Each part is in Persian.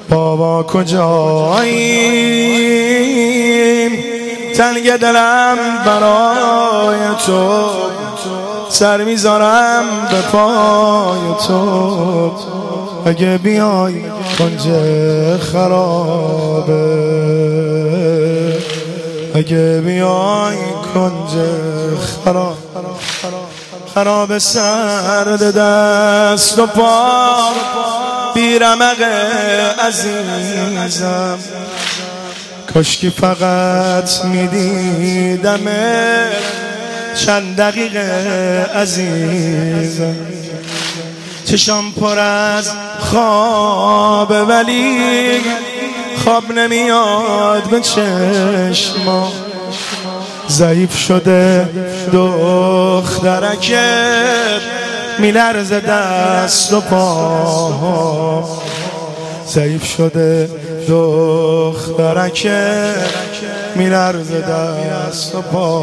بابا کجاییم؟ تنگ دلم برای تو، سر میذارم به پای تو. اگه بیای کنج خرابه، اگه بیای کنج خراب سرد دست و پا، بیرمق عزیزم، کاشکی فقط میدیدم چند دقیقه عزیزم. چشام پر از خوابه ولی خواب نمیاد به چشما. ضعیف شده دخترکت، میلرزه دست و پا. ضعیف شده دخترکت، میلرزه دست و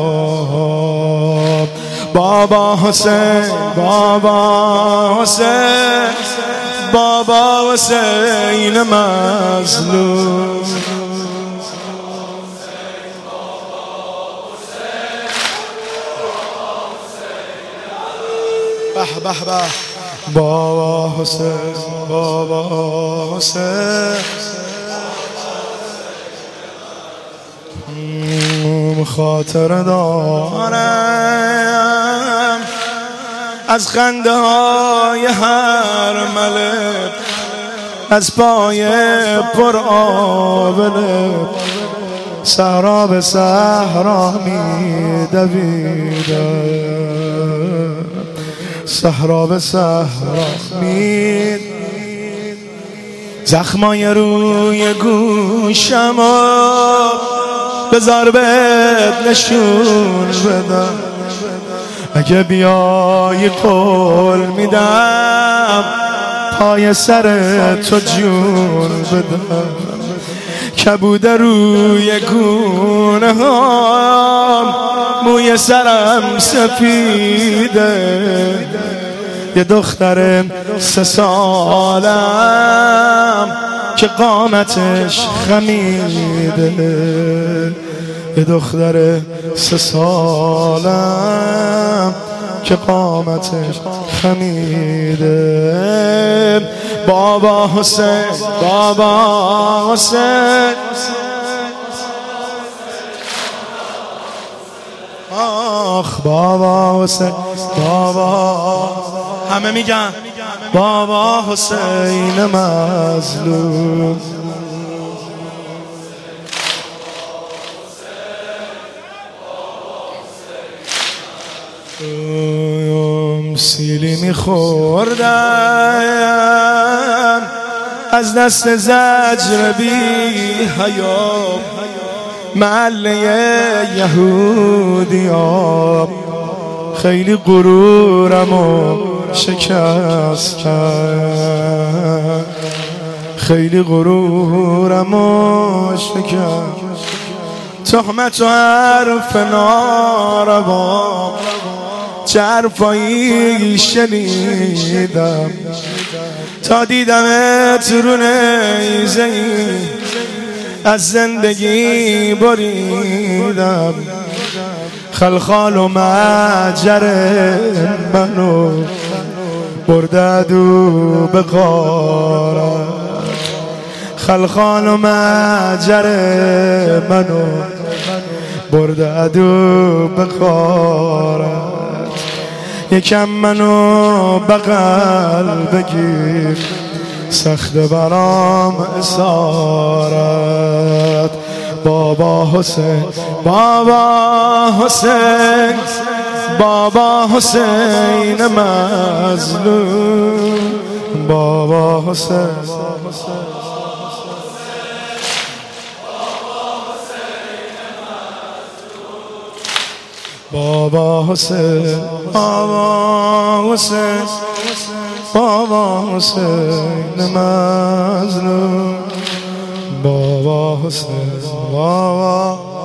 پا. بابا حسین، بابا حسین، بابا حسین مظلوم. به به به. بابا حسین، بابا حسین، خاطر دارم از خنده های هر ملک، از پای پر آبله. صحرا به صحرا می دویدم، صحرا به صحرا می. زخمای روی گوشمو بذار بهت نشون بدم. اگه بیای قول میدم پای سر تو جون بدم. کبود روی گونه هم، موی سرم سفیده. یه دختر 3 سالم که قامتش خمیده. یه دختر 3 سالم که قامتش خمیده. بابا حسین، بابا حسین، آخ بابا حسین، بابا. همه میگن بابا حسین مظلوم. سیلی میخوردم از دست زجر بی حیا، محله یهودیا. خیلی غرورمو شکست کرد، خیلی غرورمو شکست. تهمت و حرف ناروا، چه حرفایی شنیدم تا دیدمت رو نیزه‌ای از زندگی بریدم. خلخال و مجر منو برده دو به غارت. خلخال و مجر منو برده دو به غارت. یکم منو بغل بگیر، سخت برام اسارت. بابا حسین، بابا حسین، بابا حسین مظلوم. بابا حسین، بابا حسین، بابا حسین، بابا حسین مظلوم. بابا حسین، بابا